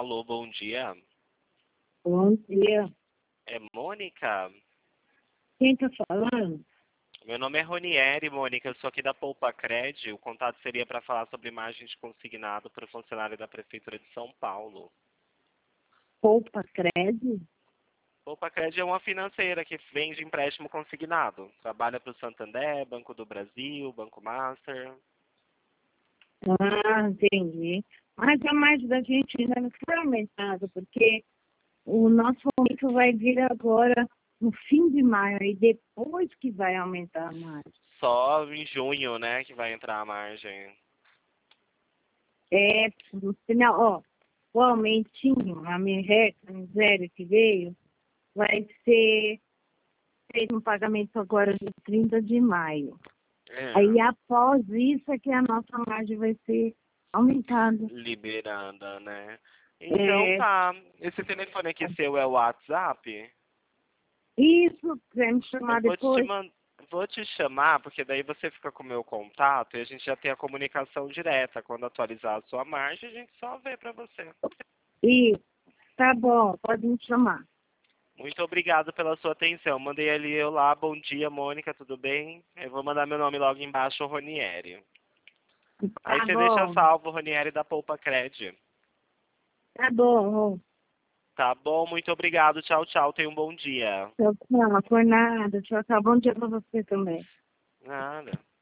Alô, bom dia. Bom dia. É Mônica? Quem tá falando? Meu nome é Ronieri, Mônica. Eu sou aqui da Poupa Cred. O contato seria para falar sobre margem de consignado para o funcionário da Prefeitura de São Paulo. Poupa Cred? Poupa Cred é uma financeira que vende empréstimo consignado. Trabalha para o Santander, Banco do Brasil, Banco Master. Ah, entendi. Mas a margem da gente ainda não foi aumentada, porque o nosso aumento vai vir agora no fim de maio, e depois que vai aumentar a margem. Só em junho, né, que vai entrar a margem. É, no final, ó, o aumentinho, a merreca, a miséria que veio, vai ser feito um pagamento agora de 30 de maio. Aí, após isso, é que a nossa margem vai ser aumentada. Liberada, né? Então tá. Esse telefone aqui seu é o WhatsApp? Isso, quer me Eu chamar vou te depois? vou te chamar, porque daí você fica com o meu contato e a gente já tem a comunicação direta. Quando atualizar a sua margem, a gente só vê para você. Isso, tá bom, pode me chamar. Muito obrigado pela sua atenção. Mandei ali eu lá, bom dia, Mônica, tudo bem? Eu vou mandar meu nome logo embaixo, Ronieri. Aí Tá você deixa bom, salvo, Ronieri da Poupa Cred. tá bom. Tá bom? Muito obrigado. Tchau, tchau. Tenha um bom dia. Tchau, tchau, por nada. Tchau, tchau. Bom dia pra você também. Nada.